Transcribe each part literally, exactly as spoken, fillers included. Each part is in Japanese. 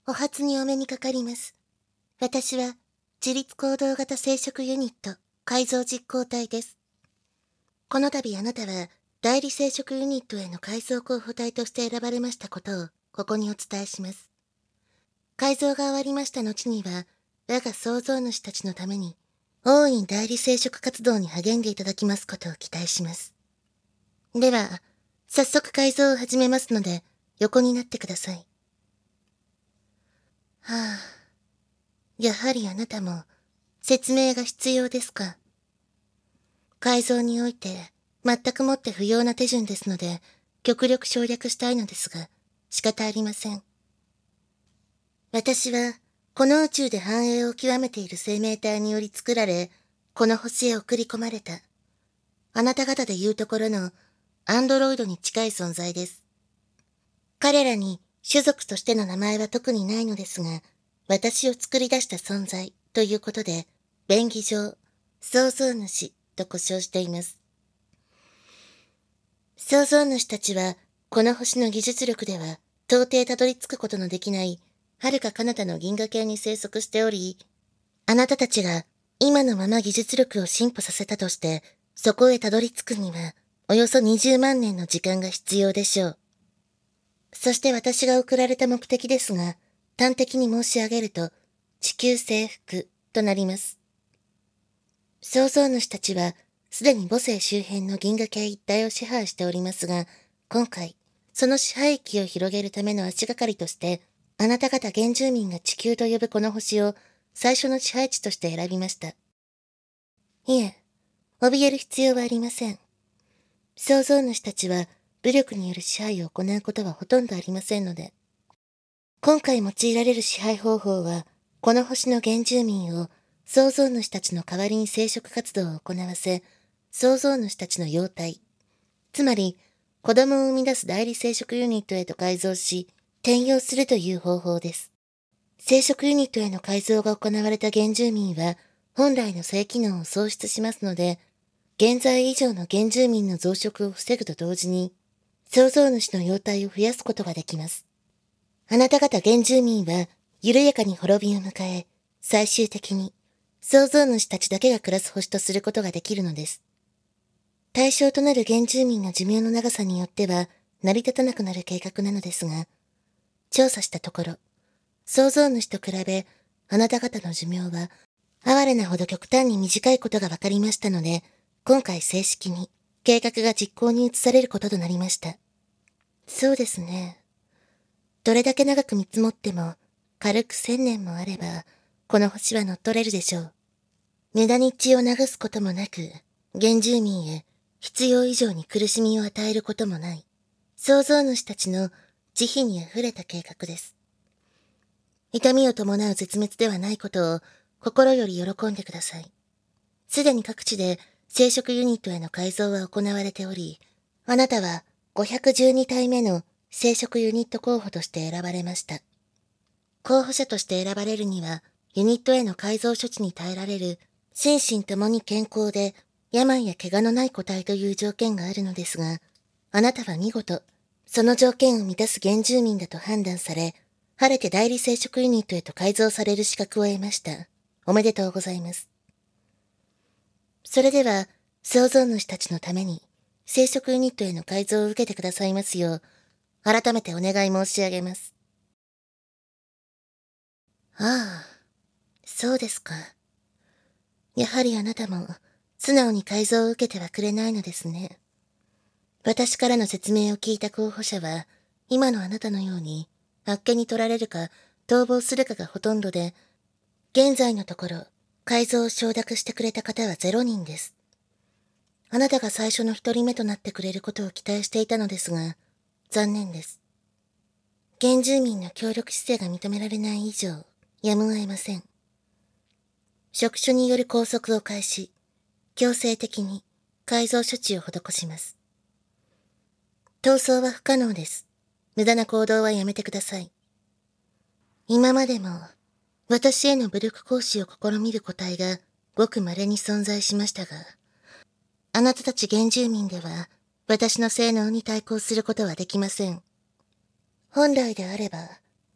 お初にお目にかかります。私は、自律行動型生殖ユニット改造実行体です。この度あなたは、代理生殖ユニットへの改造候補体として選ばれましたことを、ここにお伝えします。改造が終わりました後には、我が創造主たちのために、大いに代理生殖活動に励んでいただきますことを期待します。では、早速改造を始めますので、横になってください。はあ、やはりあなたも、説明が必要ですか。改造において、全くもって不要な手順ですので、極力省略したいのですが、仕方ありません。私は、この宇宙で繁栄を極めている生命体により作られ、この星へ送り込まれた。あなた方で言うところの、アンドロイドに近い存在です。彼らに種族としての名前は特にないのですが、私を作り出した存在ということで、便宜上、創造主と呼称しています。創造主たちは、この星の技術力では、到底たどり着くことのできない、遥か彼方の銀河系に生息しており、あなたたちが今のまま技術力を進歩させたとして、そこへたどり着くには、およそにじゅうまんねんの時間が必要でしょう。そして私が送られた目的ですが、端的に申し上げると、地球征服となります。創造主たちは、すでに母星周辺の銀河系一帯を支配しておりますが、今回、その支配域を広げるための足がかりとして、あなた方原住民が地球と呼ぶこの星を最初の支配地として選びました。いえ、怯える必要はありません。創造主たちは、武力による支配を行うことはほとんどありませんので。今回用いられる支配方法は、この星の原住民を創造主たちの代わりに生殖活動を行わせ、創造主たちの幼体、つまり子供を生み出す代理生殖ユニットへと改造し、転用するという方法です。生殖ユニットへの改造が行われた原住民は、本来の性機能を喪失しますので、現在以上の原住民の増殖を防ぐと同時に、創造主の幼体を増やすことができます。あなた方原住民は、緩やかに滅びを迎え、最終的に、創造主たちだけが暮らす星とすることができるのです。対象となる原住民の寿命の長さによっては、成り立たなくなる計画なのですが、調査したところ、創造主と比べ、あなた方の寿命は、哀れなほど極端に短いことが分かりましたので、今回正式に計画が実行に移されることとなりました。そうですね。どれだけ長く見積もっても、軽く千年もあれば、この星は乗っ取れるでしょう。無駄に血を流すこともなく、原住民へ必要以上に苦しみを与えることもない、創造主たちの慈悲にあふれた計画です。痛みを伴う絶滅ではないことを心より喜んでください。すでに各地で生殖ユニットへの改造は行われており、あなたはごひゃくじゅうにたいめの生殖ユニット候補として選ばれました。候補者として選ばれるには、ユニットへの改造処置に耐えられる、心身ともに健康で、病や怪我のない個体という条件があるのですが、あなたは見事、その条件を満たす原住民だと判断され、晴れて代理生殖ユニットへと改造される資格を得ました。おめでとうございます。それでは、創造主たちのために、生殖ユニットへの改造を受けてくださいますよう、改めてお願い申し上げます。ああ、そうですか。やはりあなたも、素直に改造を受けてはくれないのですね。私からの説明を聞いた候補者は、今のあなたのように、あっけに取られるか、逃亡するかがほとんどで、現在のところ、改造を承諾してくれた方はゼロにんです。あなたが最初の一人目となってくれることを期待していたのですが、残念です。原住民の協力姿勢が認められない以上、やむを得ません。職種による拘束を開始、強制的に改造処置を施します。逃走は不可能です。無駄な行動はやめてください。今までも、私への武力行使を試みる個体がごく稀に存在しましたが、あなたたち原住民では、私の性能に対抗することはできません。本来であれば、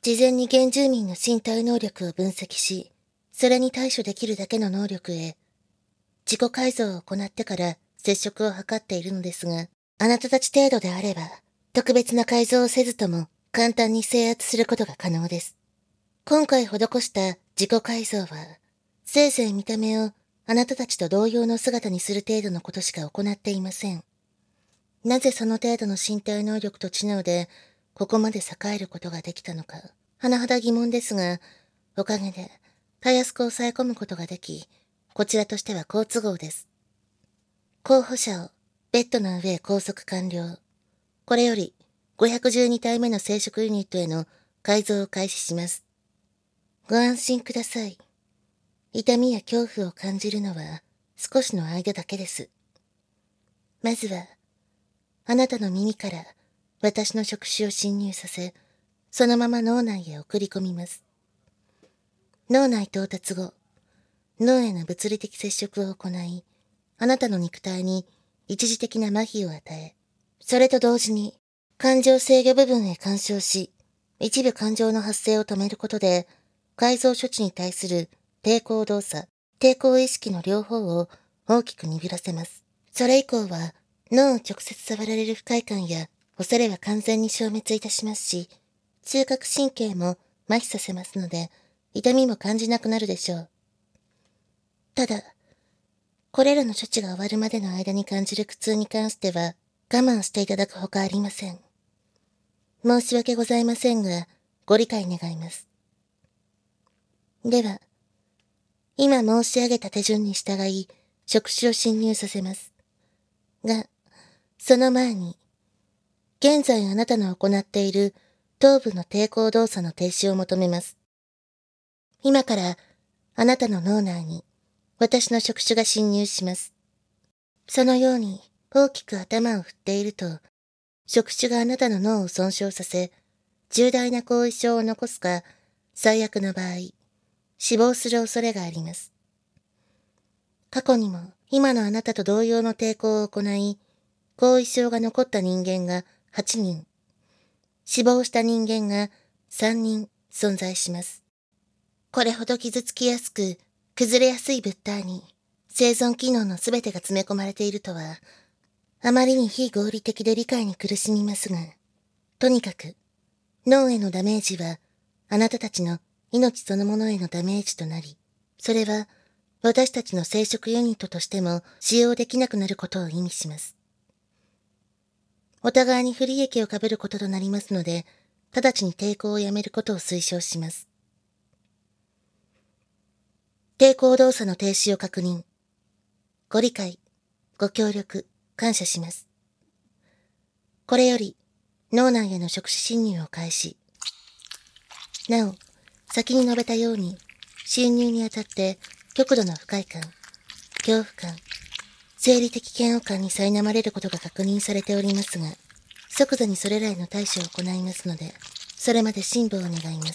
事前に原住民の身体能力を分析し、それに対処できるだけの能力へ、自己改造を行ってから接触を図っているのですが、あなたたち程度であれば、特別な改造をせずとも簡単に制圧することが可能です。今回施した自己改造は、せいぜい見た目をあなたたちと同様の姿にする程度のことしか行っていません。なぜその程度の身体能力と知能で、ここまで栄えることができたのか、甚だ疑問ですが、おかげで、たやすく抑え込むことができ、こちらとしては好都合です。候補者をベッドの上へ拘束完了。これよりごひゃくじゅうに体目の生殖ユニットへの改造を開始します。ご安心ください。痛みや恐怖を感じるのは少しの間だけです。まずは、あなたの耳から私の触手を侵入させ、そのまま脳内へ送り込みます。脳内到達後、脳への物理的接触を行い、あなたの肉体に一時的な麻痺を与え、それと同時に感情制御部分へ干渉し、一部感情の発生を止めることで、改造処置に対する抵抗動作、抵抗意識の両方を大きく鈍らせます。それ以降は、脳を直接触られる不快感や恐れは完全に消滅いたしますし、痛覚神経も麻痺させますので、痛みも感じなくなるでしょう。ただ、これらの処置が終わるまでの間に感じる苦痛に関しては、我慢していただくほかありません。申し訳ございませんが、ご理解願います。では、今申し上げた手順に従い、触手を侵入させます。が、その前に、現在あなたの行っている頭部の抵抗動作の停止を求めます。今から、あなたの脳内に、私の触手が侵入します。そのように、大きく頭を振っていると、触手があなたの脳を損傷させ、重大な後遺症を残すか、最悪の場合、死亡する恐れがあります。過去にも、今のあなたと同様の抵抗を行い、後遺症が残った人間がはちにん、死亡した人間がさんにん存在します。これほど傷つきやすく、崩れやすい物体に生存機能のすべてが詰め込まれているとは、あまりに非合理的で理解に苦しみますが、とにかく、脳へのダメージは、あなたたちの命そのものへのダメージとなり、それは私たちの生殖ユニットとしても使用できなくなることを意味します。お互いに不利益を被ることとなりますので、直ちに抵抗をやめることを推奨します。抵抗動作の停止を確認。ご理解、ご協力、感謝します。これより、脳内への触手侵入を開始。なお、先に述べたように、侵入にあたって極度の不快感、恐怖感、生理的嫌悪感に苛まれることが確認されておりますが、即座にそれらへの対処を行いますので、それまで辛抱を願います。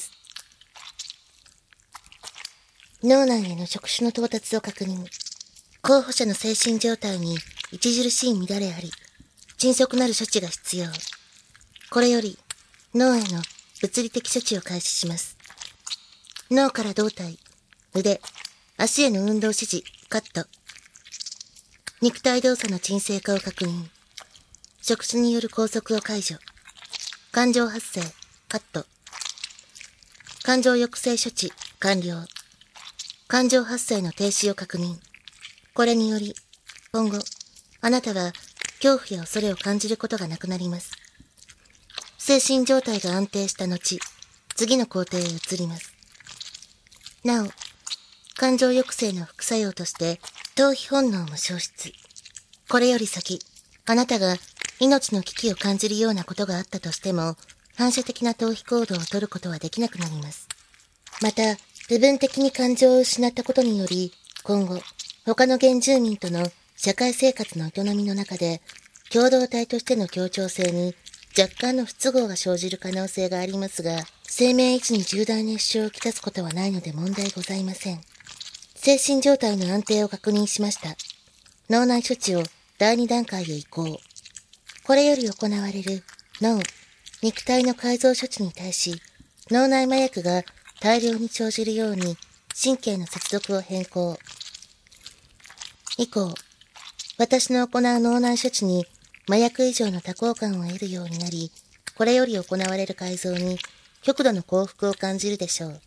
脳内への触手の到達を確認。候補者の精神状態に著しい乱れあり、迅速なる処置が必要。これより、脳への物理的処置を開始します。脳から胴体、腕、足への運動指示、カット。肉体動作の沈静化を確認。触手による拘束を解除。感情発生、カット。感情抑制処置、完了。感情発生の停止を確認。これにより、今後、あなたは恐怖や恐れを感じることがなくなります。精神状態が安定した後、次の工程へ移ります。なお、感情抑制の副作用として、逃避本能も消失。これより先、あなたが命の危機を感じるようなことがあったとしても、反射的な逃避行動を取ることはできなくなります。また、部分的に感情を失ったことにより、今後、他の原住民との社会生活の営みの中で、共同体としての協調性に若干の不都合が生じる可能性がありますが、生命維持に重大な支障をきたすことはないので問題ございません。精神状態の安定を確認しました。脳内処置をだいに段階へ移行。これより行われる脳、肉体の改造処置に対し、 脳内麻薬が大量に生じるように神経の接続を変更。以降、私の行う脳内処置に麻薬以上の多幸感を得るようになり、これより行われる改造に極度の幸福を感じるでしょう。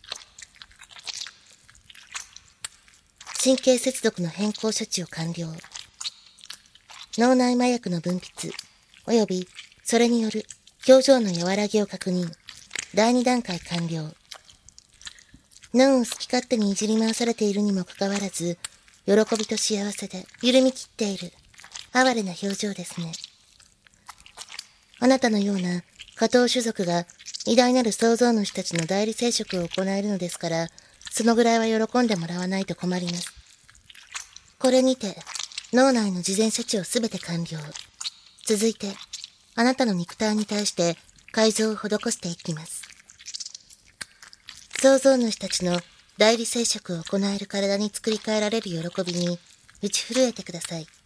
神経接続の変更処置を完了。脳内麻薬の分泌、及びそれによる表情の和らぎを確認。だいに段階完了。脳を好き勝手にいじり回されているにもかかわらず、喜びと幸せで緩み切っている、哀れな表情ですね。あなたのような下等種族が偉大なる創造主たちの代理生殖を行えるのですから、そのぐらいは喜んでもらわないと困ります。これにて、脳内の事前処置をすべて完了。続いて、あなたの肉体に対して改造を施していきます。創造主たちの代理生殖を行える体に作り変えられる喜びに打ち震えてください。